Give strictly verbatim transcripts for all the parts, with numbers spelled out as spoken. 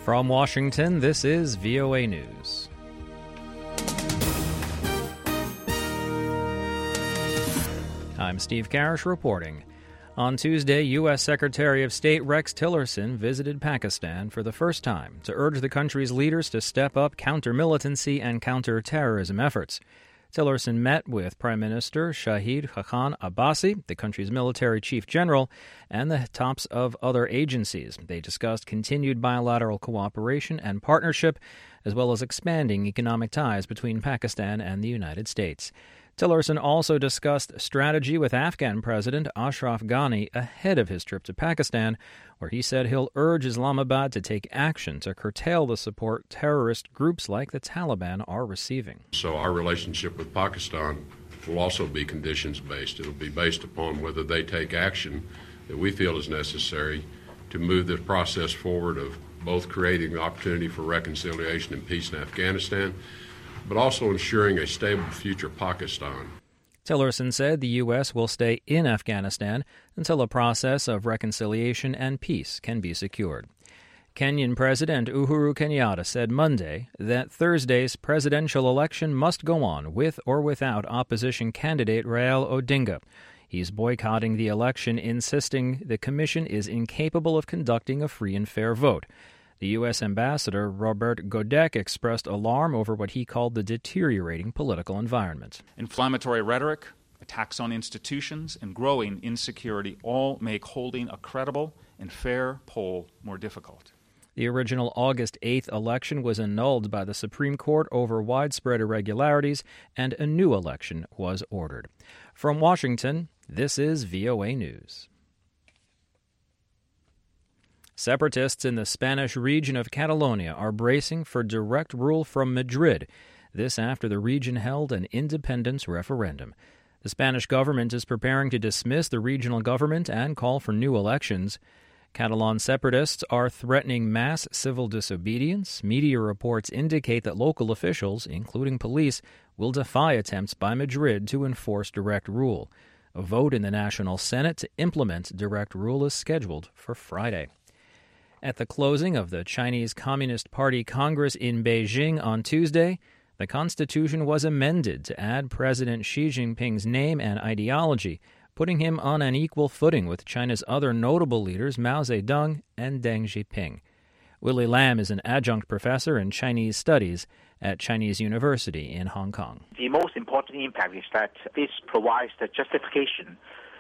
From Washington, this is V O A News. I'm Steve Karish reporting. On Tuesday, U S. Secretary of State Rex Tillerson visited Pakistan for the first time to urge the country's leaders to step up counter-militancy and counter-terrorism efforts. Tillerson met with Prime Minister Shahid Haqqan Abbasi, the country's military chief general, and the tops of other agencies. They discussed continued bilateral cooperation and partnership, as well as expanding economic ties between Pakistan and the United States. Tillerson also discussed strategy with Afghan President Ashraf Ghani ahead of his trip to Pakistan, where he said he'll urge Islamabad to take action to curtail the support terrorist groups like the Taliban are receiving. So our relationship with Pakistan will also be conditions-based. It'll be based upon whether they take action that we feel is necessary to move this process forward of both creating the opportunity for reconciliation and peace in Afghanistan, but also ensuring a stable future Pakistan. Tillerson said the U S will stay in Afghanistan until a process of reconciliation and peace can be secured. Kenyan President Uhuru Kenyatta said Monday that Thursday's presidential election must go on with or without opposition candidate Raila Odinga. He's boycotting the election, insisting the commission is incapable of conducting a free and fair vote. The U S. Ambassador Robert Godek expressed alarm over what he called the deteriorating political environment. Inflammatory rhetoric, attacks on institutions, and growing insecurity all make holding a credible and fair poll more difficult. The original August eighth election was annulled by the Supreme Court over widespread irregularities, and a new election was ordered. From Washington, this is V O A News. Separatists in the Spanish region of Catalonia are bracing for direct rule from Madrid. This after the region held an independence referendum. The Spanish government is preparing to dismiss the regional government and call for new elections. Catalan separatists are threatening mass civil disobedience. Media reports indicate that local officials, including police, will defy attempts by Madrid to enforce direct rule. A vote in the National Senate to implement direct rule is scheduled for Friday. At the closing of the Chinese Communist Party Congress in Beijing on Tuesday, the Constitution was amended to add President Xi Jinping's name and ideology, putting him on an equal footing with China's other notable leaders Mao Zedong and Deng Xiaoping. Willie Lam is an adjunct professor in Chinese studies at Chinese University in Hong Kong. The most important impact is that this provides the justification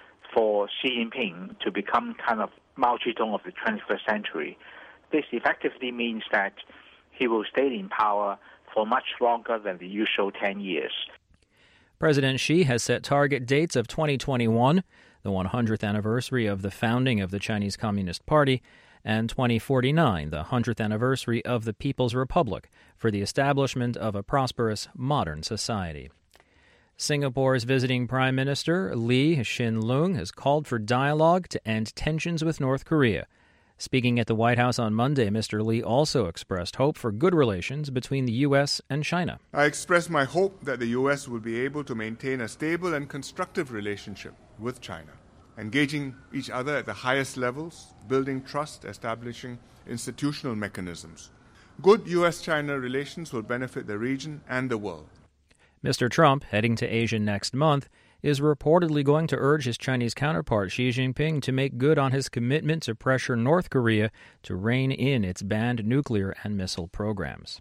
for Xi Jinping to become kind of Mao Zedong of the twenty-first century. This effectively means that he will stay in power for much longer than the usual ten years. President Xi has set target dates of twenty twenty-one, the one hundredth anniversary of the founding of the Chinese Communist Party, and twenty forty-nine, the one hundredth anniversary of the People's Republic, for the establishment of a prosperous, modern society. Singapore's visiting Prime Minister Lee Hsien Loong has called for dialogue to end tensions with North Korea. Speaking at the White House on Monday, Mister Lee also expressed hope for good relations between the U S and China. I express my hope that the U S will be able to maintain a stable and constructive relationship with China, engaging each other at the highest levels, building trust, establishing institutional mechanisms. Good U S China relations will benefit the region and the world. Mister Trump, heading to Asia next month, is reportedly going to urge his Chinese counterpart Xi Jinping to make good on his commitment to pressure North Korea to rein in its banned nuclear and missile programs.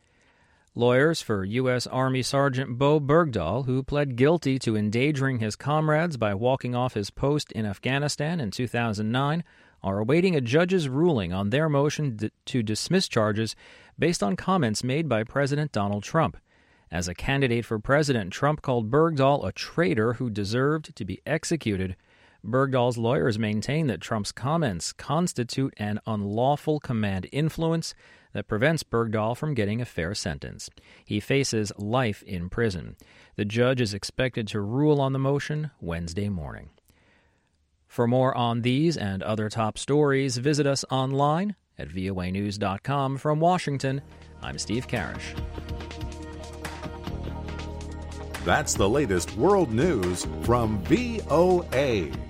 Lawyers for U S. Army Sergeant Bo Bergdahl, who pled guilty to endangering his comrades by walking off his post in Afghanistan in two thousand nine, are awaiting a judge's ruling on their motion d- to dismiss charges based on comments made by President Donald Trump. As a candidate for president, Trump called Bergdahl a traitor who deserved to be executed. Bergdahl's lawyers maintain that Trump's comments constitute an unlawful command influence that prevents Bergdahl from getting a fair sentence. He faces life in prison. The judge is expected to rule on the motion Wednesday morning. For more on these and other top stories, visit us online at V O A news dot com. From Washington, I'm Steve Karish. That's the latest world news from V O A.